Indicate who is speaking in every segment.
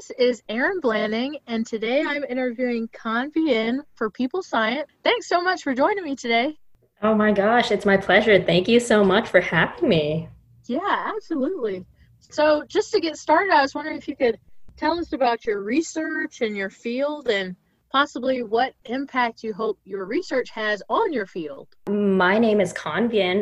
Speaker 1: This is Erin Blanding, and today I'm interviewing Con Bien for People Science. Thanks so much for joining me today.
Speaker 2: Oh my gosh, it's my pleasure. Thank you so much for having me.
Speaker 1: Yeah, absolutely. So, just to get started, I was wondering if you could tell us about your research and your field and possibly what impact you hope your research has on your field.
Speaker 2: My name is Convian.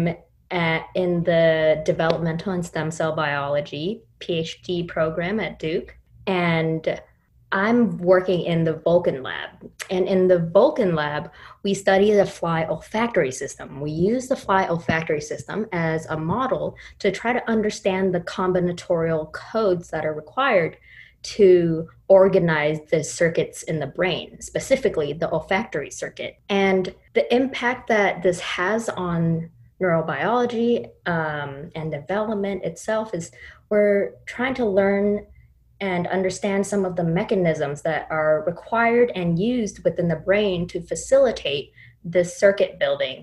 Speaker 2: In the developmental and stem cell biology PhD program at Duke, and I'm working in the Vulcan lab. And in the Vulcan lab, we study the fly olfactory system. We use the fly olfactory system as a model to try to understand the combinatorial codes that are required to organize the circuits in the brain, specifically the olfactory circuit. And the impact that this has on neurobiology and development itself is we're trying to learn and understand some of the mechanisms that are required and used within the brain to facilitate this circuit building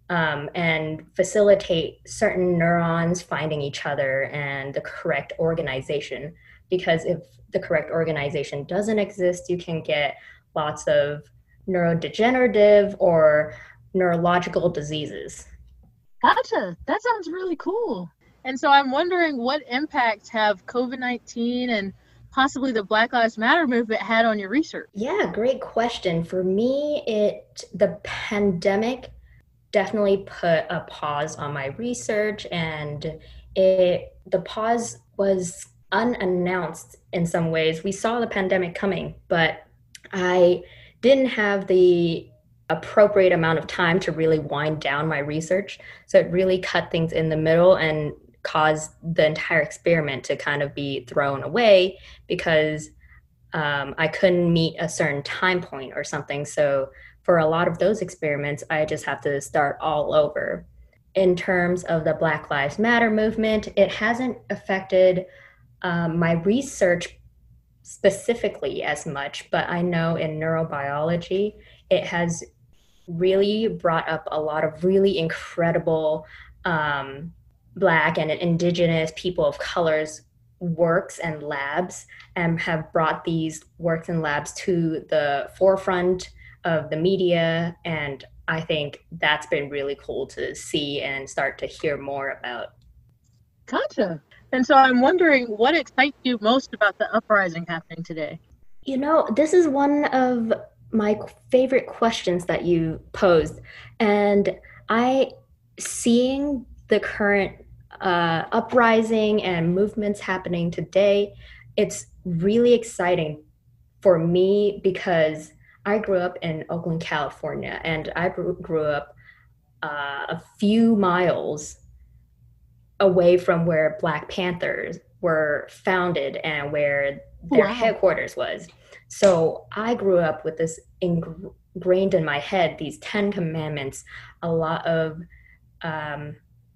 Speaker 2: and facilitate certain neurons finding each other and the correct organization. Because if the correct organization doesn't exist, you can get lots of neurodegenerative or neurological diseases.
Speaker 1: Gotcha. That sounds really cool. And so I'm wondering what impact have COVID-19 and possibly the Black Lives Matter movement had on your research?
Speaker 2: Yeah, great question. For me, the pandemic definitely put a pause on my research, and the pause was unannounced in some ways. We saw the pandemic coming, but I didn't have the appropriate amount of time to really wind down my research. So it really cut things in the middle and caused the entire experiment to kind of be thrown away because I couldn't meet a certain time point or something. So for a lot of those experiments, I just have to start all over. In terms of the Black Lives Matter movement, it hasn't affected my research specifically as much, but I know in neurobiology, it has really brought up a lot of really incredible Black and Indigenous people of colors works and labs, and have brought these works and labs to the forefront of the media. And I think that's been really cool to see and start to hear more about.
Speaker 1: Gotcha. And so I'm wondering what excites you most about the uprising happening today?
Speaker 2: You know, this is one of my favorite questions that you posed. And seeing the current uprising and movements happening today, it's really exciting for me because I grew up in Oakland, California, and I grew up a few miles away from where Black Panthers were founded and where their
Speaker 1: Wow.
Speaker 2: headquarters was. So I grew up with this ingrained in my head, these 10 commandments, a lot of um,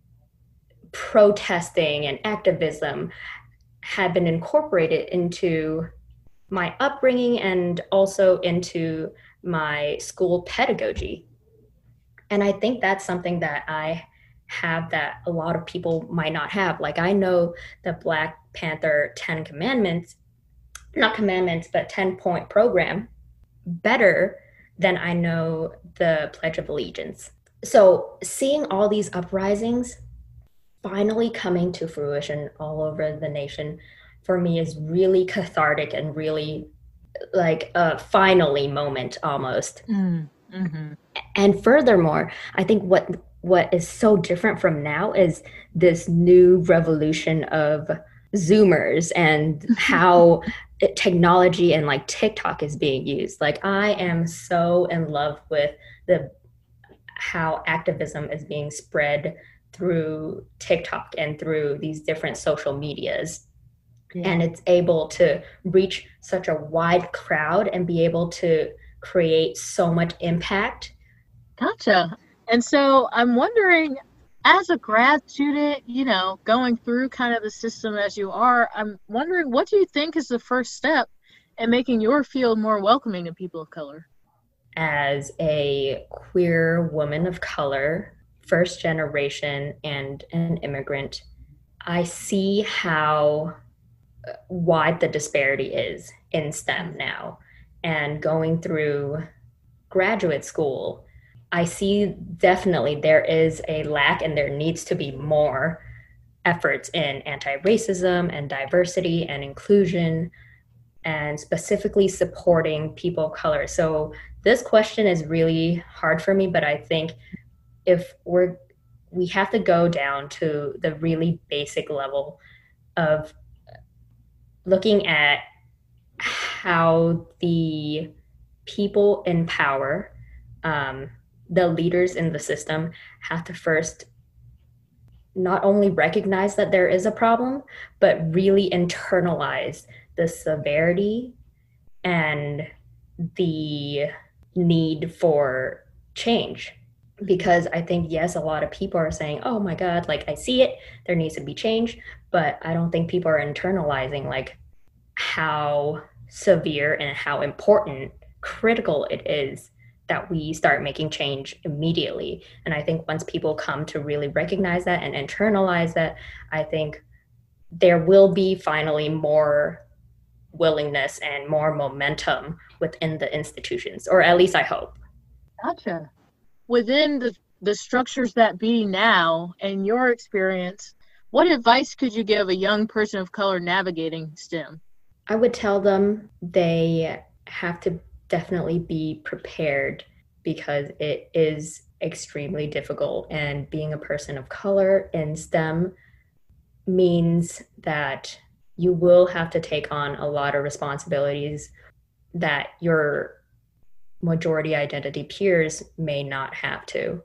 Speaker 2: protesting and activism had been incorporated into my upbringing and also into my school pedagogy. And I think that's something that I have that a lot of people might not have. Like, I know the Black Panther 10 commandments, not commandments, but 10-point program better than I know the Pledge of Allegiance. So seeing all these uprisings finally coming to fruition all over the nation for me is really cathartic and really like a finally moment almost.
Speaker 1: Mm-hmm.
Speaker 2: And furthermore, I think what is so different from now is this new revolution of Zoomers and how technology and like TikTok is being used. Like, I am so in love with the how activism is being spread through TikTok and through these different social medias.
Speaker 1: Yeah.
Speaker 2: And it's able to reach such a wide crowd and be able to create so much impact.
Speaker 1: Gotcha. And so I'm wondering, as a grad student, going through kind of the system as you are, I'm wondering what do you think is the first step in making your field more welcoming to people of color?
Speaker 2: As a queer woman of color, first generation, and an immigrant, I see how wide the disparity is in STEM now. And going through graduate school, I see definitely there is a lack and there needs to be more efforts in anti-racism and diversity and inclusion and specifically supporting people of color. So this question is really hard for me, but I think if we have to go down to the really basic level of looking at how the people in power, the leaders in the system, have to first not only recognize that there is a problem, but really internalize the severity and the need for change. Because I think, yes, a lot of people are saying, oh my God, like I see it, there needs to be change. But I don't think people are internalizing like how severe and how important, critical it is that we start making change immediately. And I think once people come to really recognize that and internalize that, I think there will be finally more willingness and more momentum within the institutions, or at least I hope.
Speaker 1: Gotcha. Within the structures that be now, in your experience, what advice could you give a young person of color navigating STEM?
Speaker 2: I would tell them they have to definitely be prepared because it is extremely difficult. And being a person of color in STEM means that you will have to take on a lot of responsibilities that your majority identity peers may not have to.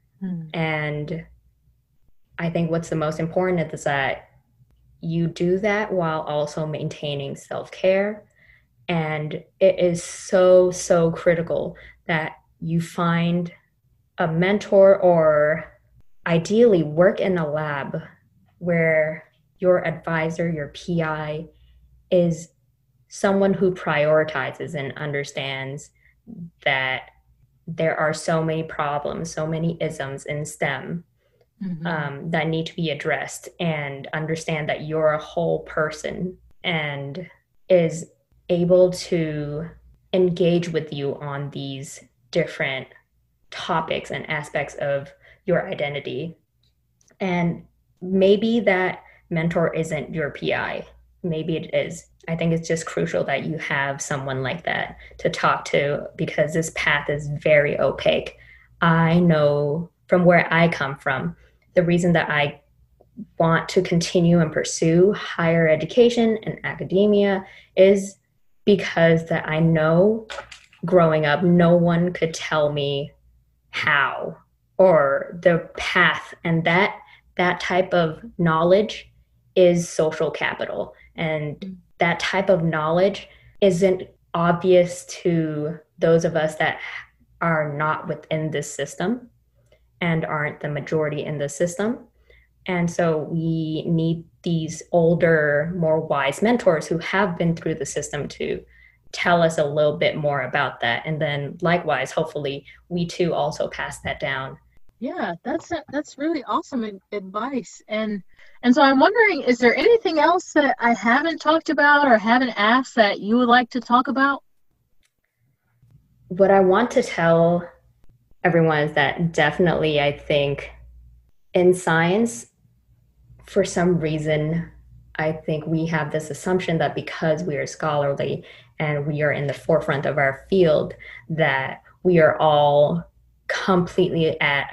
Speaker 2: And I think what's the most important is that you do that while also maintaining self-care. And it is so, so critical that you find a mentor or ideally work in a lab where your advisor, your PI, is someone who prioritizes and understands that there are so many problems, so many isms in STEM that need to be addressed, and understand that you're a whole person and is able to engage with you on these different topics and aspects of your identity. And maybe that mentor isn't your PI. Maybe it is. I think it's just crucial that you have someone like that to talk to, because this path is very opaque. I know from where I come from, the reason that I want to continue and pursue higher education and academia is because that I know growing up, no one could tell me how or the path, and that type of knowledge is social capital. And that type of knowledge isn't obvious to those of us that are not within this system and aren't the majority in the system. And so we need these older, more wise mentors who have been through the system to tell us a little bit more about that. And then likewise, hopefully we too also pass that down.
Speaker 1: Yeah, that's really awesome advice. And so I'm wondering, is there anything else that I haven't talked about or haven't asked that you would like to talk about?
Speaker 2: What I want to tell everyone is that definitely I think in science, for some reason, I think we have this assumption that because we are scholarly and we are in the forefront of our field, that we are all completely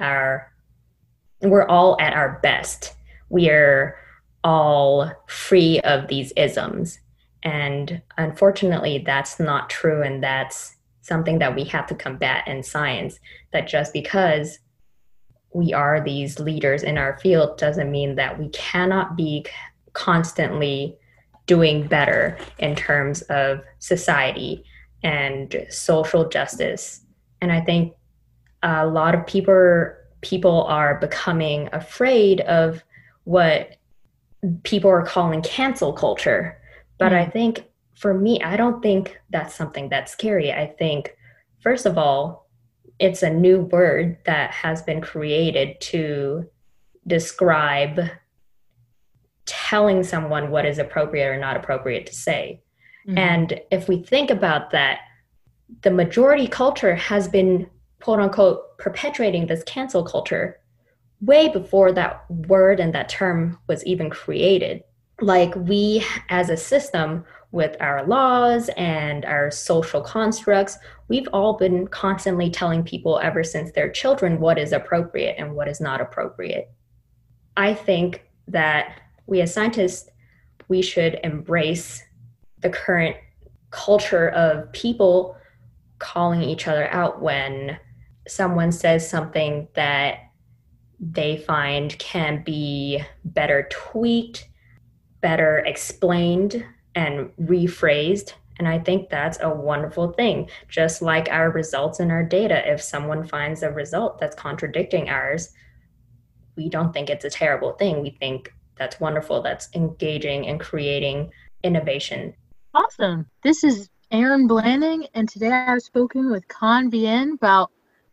Speaker 2: we're all at our best. We are all free of these isms. And unfortunately, that's not true. And that's something that we have to combat in science, that just because we are these leaders in our field doesn't mean that we cannot be constantly doing better in terms of society and social justice. And I think a lot of people are becoming afraid of what people are calling cancel culture. But I think for me, I don't think that's something that's scary. I think, first of all, it's a new word that has been created to describe telling someone what is appropriate or not appropriate to say.
Speaker 1: Mm-hmm.
Speaker 2: And if we think about that, the majority culture has been, quote unquote, perpetuating this cancel culture way before that word and that term was even created. Like, we as a system, with our laws and our social constructs, we've all been constantly telling people ever since they're children what is appropriate and what is not appropriate. I think that we as scientists, we should embrace the current culture of people calling each other out when someone says something that they find can be better tweaked, better explained, and rephrased. And I think that's a wonderful thing. Just like our results and our data, if someone finds a result that's contradicting ours, we don't think it's a terrible thing. We think that's wonderful, that's engaging and creating innovation.
Speaker 1: Awesome. This is Erin Blanding, and today I've spoken with Con Bien about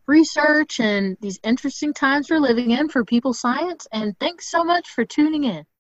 Speaker 1: research and these interesting times we're living in for people science. And thanks so much for tuning in.